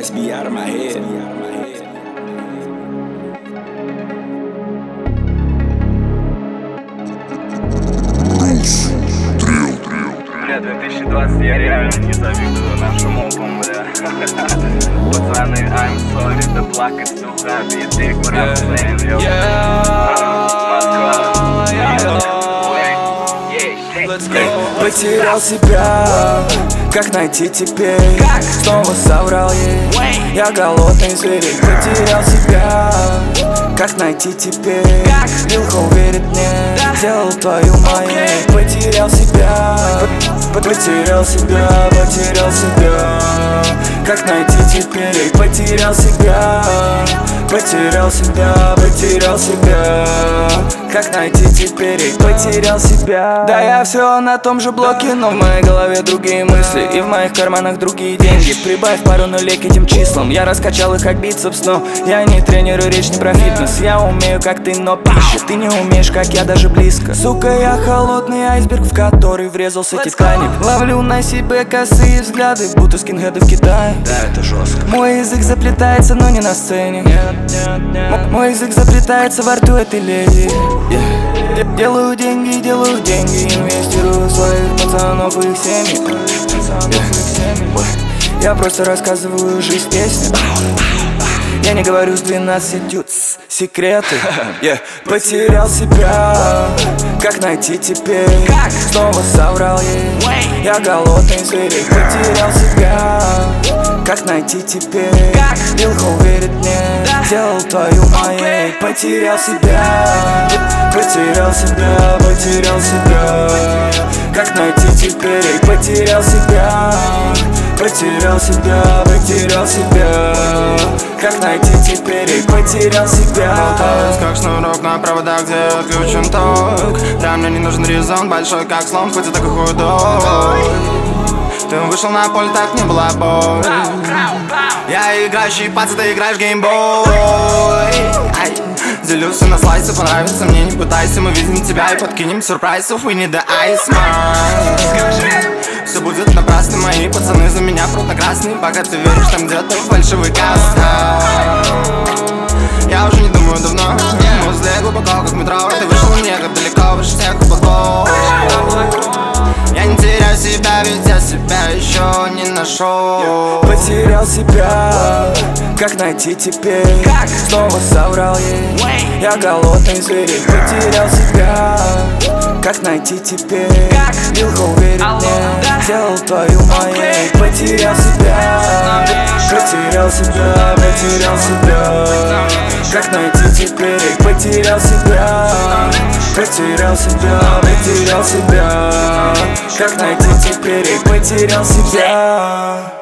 SB out of my head. Бля, 2020 я реально не завидую нашему опам, бля. Пацаны, I'm sorry, да плакать, сука, биты, курацин, Потерял себя, как найти теперь? Снова соврал ей, я голодный зверь. Потерял себя, как найти теперь? Вилка уверит мне, сделал твою моей. Потерял себя, потерял себя, потерял себя. Как найти теперь? Потерял себя, потерял себя, потерял себя. Как найти теперь? Потерял себя. Да я все на том же блоке, но в моей голове другие мысли, и в моих карманах другие деньги. Прибавь пару нулей к этим числам, я раскачал их как бицепс, но я не тренер и речь не про фитнес. Я умею как ты, но пища, ты не умеешь как я, даже близко. Сука, я холодный айсберг, в который врезался Титаник. Ловлю на себе косые взгляды, будто скинхеды в Китае. Да, это жестко. Мой язык заплетается, но не на сцене. Мой язык заплетается во рту этой леди. Делаю деньги, инвестирую в своих пацанов и их семьи. Я просто рассказываю жизнь песни. Я не говорю с 12 секреты. Потерял себя, как найти теперь? Снова соврал ей, я голодный зверь. Потерял себя, как найти теперь? Вилка уверит мне, сделал твою моей. Потерял себя, потерял себя, потерял себя. Как найти теперь? Потерял себя, потерял себя, потерял себя. Как найти теперь? Потерял себя. Болтаюсь как шнурок на проводах, где отключен ток. Да, мне не нужен резон, большой как слон, хоть и такой худой. Ты вышел на поле, так не было бой. Я играющий пац, ты играешь геймбой. Делюсь на слайсы, понравится мне, не пытайся. Мы видим тебя и подкинем сюрпризов. We need the ice man. Все будет напрасно, мои пацаны за меня красные. Пока ты веришь, там где-то фальшивый каста. Я уже не думаю давно, возле глубоко, как метро. Ты вышел мне как далеко, выше всех облаков. Я не теряю себя, ведь я себя еще не нашел. Потерял себя, как найти теперь? Снова соврал ей, я голодный зверь. Потерял себя, как найти теперь? Вилка уверит мне, сделал твою моей. Потерял себя, потерял себя, потерял себя. Как найти теперь? Потерял себя, потерял себя, потерял себя. Как найти теперь? Потерял себя.